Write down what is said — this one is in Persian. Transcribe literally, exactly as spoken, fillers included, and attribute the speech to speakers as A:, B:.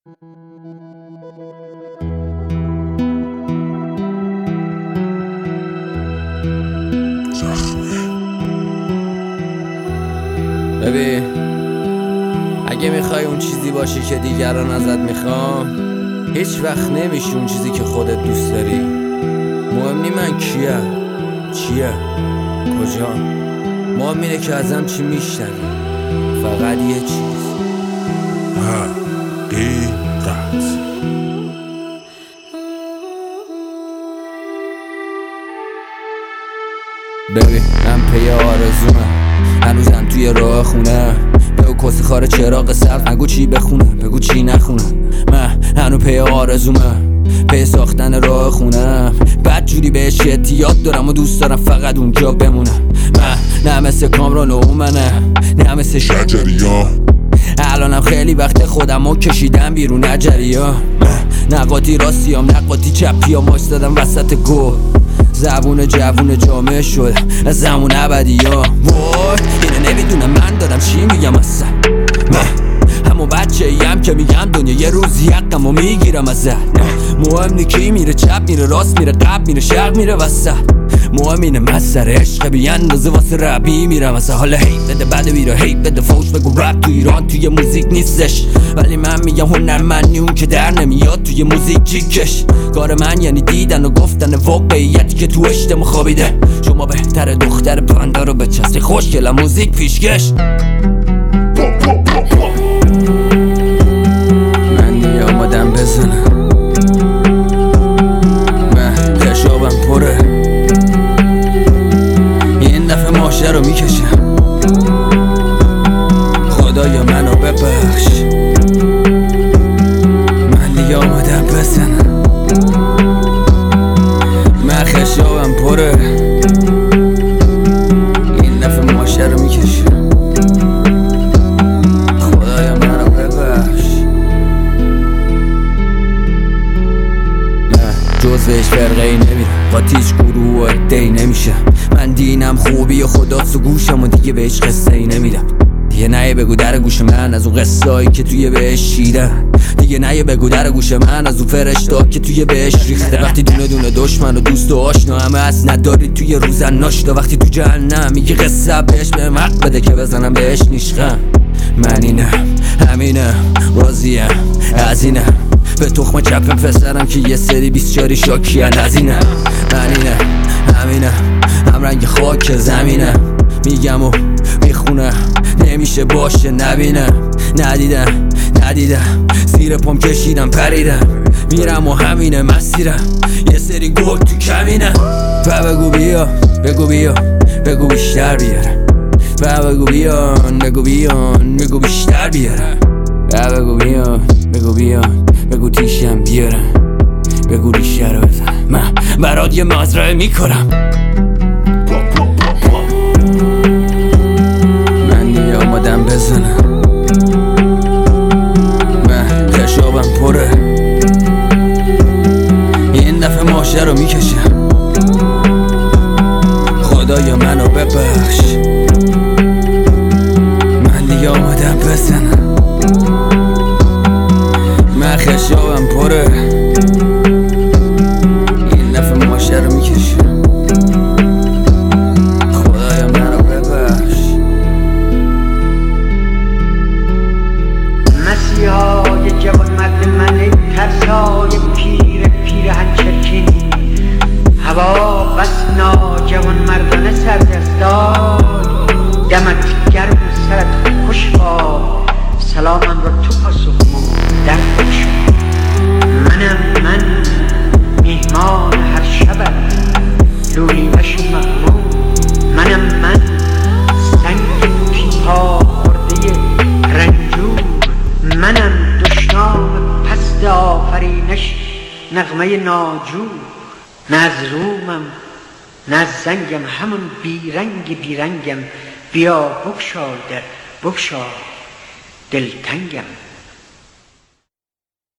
A: ببین اگه میخوای اون چیزی باشی که دیگران ازت میخوام، هیچ وقت نمیشی اون چیزی که خودت دوست داری. مهم نی من کیم، چیه، کجا، مهم اینه که ازم چی میشنوی. فقط یه چیز،
B: حقیقت.
A: ببین من پی آرزومه، هنوزم توی راه خونه. بگو کسی خاره چراغ سرد، نگو چی بخونه بگو چی نخونه. من هنو پی آرزومه، پی ساختن راه خونه. بد جوری بهش اعتیاد دارم و دوست دارم فقط اونجا بمونم. من نه مثل کامران و منه، نه مثل شجریان. الانم خیلی وقت خودمو کشیدم بیرون نجریا. نقاطی راستیام نقاطی چپیام، وایستادم وسط گل. زبون جوون جامعه شد از زمون ابدی ها. وای اینه نمیدونم من دارم چی میگم اصلا. من همون بچه ایم که میگم دنیا یه روزی حقم و میگیرم ازت. مهم نی کی میره چپ میره راست میره قبل میره شرق میره وسط. مهم اینه من سر عشق بی اندازه واسه ربی میرم اصلا. حالا هی بده بده بیره هی بده فوش بگو رپ تو ایران توی موزیک نیستش، ولی من میگم هنرمندی اون که در نمیاد توی موزیک جیکش. کار من یعنی دیدن و گفتن واقعیتی که تو اشتم خوابیده. شما بهتر دختر پندا رو بچستی خوشگلم موزیک پیشکش. من دیگه آمادم بزنم، من خشابم پره، این دفعه ماشه رو میکشم. خدایا منو ببخش، من دیگه آمادم بزنم. من خشابم پره، این دفعه ماشه رو میکشم. خدایا منو ببخش. من جزوش فرقه ای نمیرم، قاطیش گروه و ادهی نمیشه. من دینم خوبی خدا تو گوشم و دیگه بهش قصه ای نمیدم. دیگه نه بگو در گوش من از اون قصه‌ای که توی بهش شیدن. دیگه نه بگو در گوش من از اون فرشتا که توی بهش ریخته. وقتی دونه دونه دشمن و دوست و آشنا همه از نداری توی روزن ناشتا. وقتی تو جهنم میگی قصه بهش به حق بده که بزنم بهش نیشخم. من اینم همینم راضیم از اینم، به تخم چپ پسرم که یه سری بیست چاری شاکیان از اینم. من اینم همینم هم رنگ خاک زمینم، میگم و میخونم نمیشه باشه نبینم. ندیدم ندیدم زیر پام کشیدم پریدم، میرم و همینه مسیرم یه سری گل تو کمینم. و بگو بیا بگو بیا بگو بیشتر بیارم، و بگو بیان بگو بیان بگو بیشتر بیارم. و بگو بیان بگو بیان بگو تیشم بیارم، بگو ریشه رو بزن من برات یه مزرعه میکنم. من دیگه آمادم بزنم، من خشابم پره، این دفعه ماشه رو میکشم. خدایا منو ببخش، من دیگه آمادم بزنم. من خشابم پره، این دفعه ماشه رو میکشم. خدایا منو ببخش.
C: مسیحای جوان مرد من ای ترسای پیر پیر هنچرکین. هوا بس ناجوان مردانه سردستاد، دمت گرم و سرت خوش باد. سلامم را تو پاسخمو در بکشم. منم من میهمان هر شبم، لولی وش مغموم. منم من سنگ پیپا خورده رنجور. منم دشنام پست آفرینش نغمه ناجور. نه از رومم نه از زنگم، همون بیرنگ بیرنگم. بیا بگشا در بگشا دلتنگم.